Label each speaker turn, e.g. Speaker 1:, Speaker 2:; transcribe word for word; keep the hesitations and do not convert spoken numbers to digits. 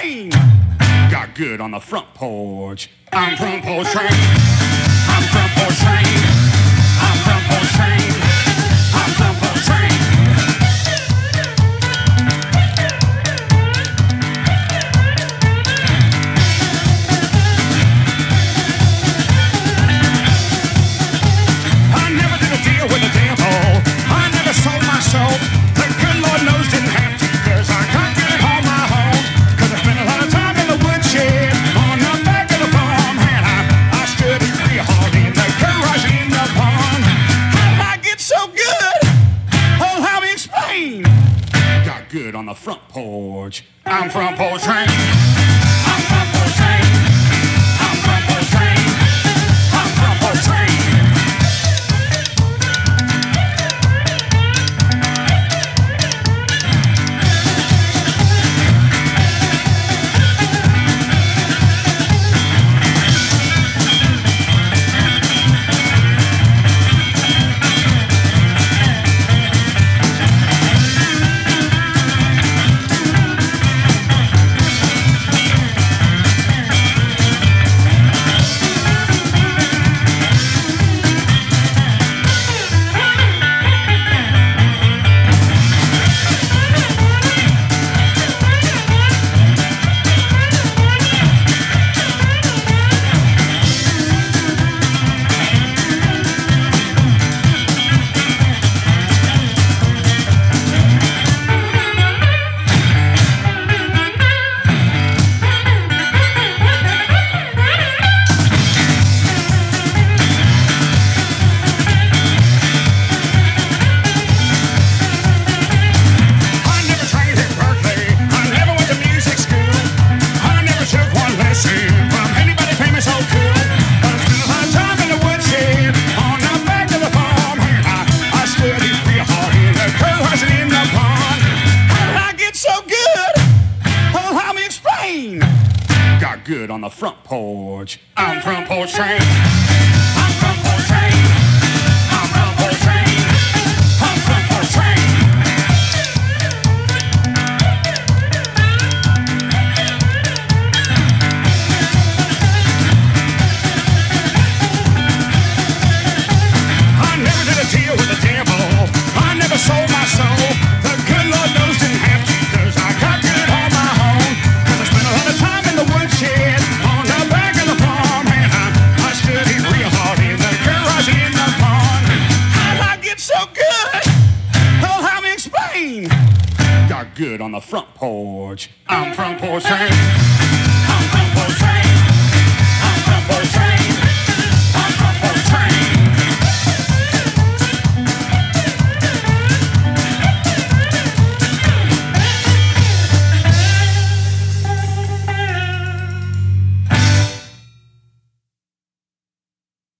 Speaker 1: explain. Got good on the front porch. I'm front porch train. I'm front porch train. I'm front porch train. I'm front porch train. I never did a deal with the devil. I never sold my soul. The good Lord knows didn't have to, 'cause I got good on my own. 'Cause I spent a lot of time in the woodshed on the back of the farm, and I, I studied real hard in the garage in the barn. How did I get so good? Oh, how me explain? Got good on the front porch. I'm front porch train. I'm front porch train. I'm front porch train. I'm front porch train. Good on the front porch. I'm front porch train. I'm front porch train. I'm front porch train. I'm front porch train. I never did a deal with the devil. I never sold my soul. The good Lord knows didn't have to, 'cause I got good on my own. 'Cause I spent a lot of time in the woodshed on the back of the farm, and I, I studied real hard in the garage in the barn. How did I get so good? Oh, how me explain? Got good on the front porch. I'm front porch train. I'm front porch train. I'm front porch train.